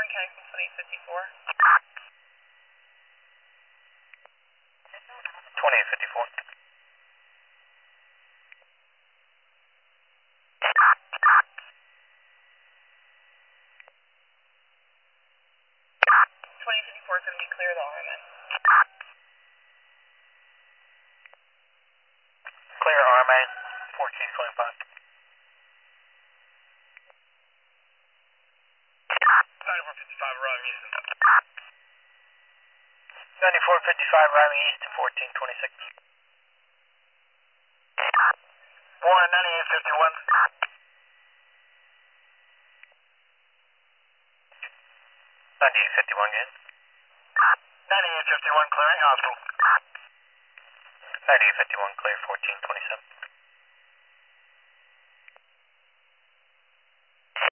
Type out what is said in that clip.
Warren County 2854. 2854. 2054 is going to be clear the RMN. Clear RMA, 1425. 9455 arriving Easton. 9455 arriving east to 1426. Warren 9851. 9851 again. 9851 clearing hospital. 9851 clear 1427.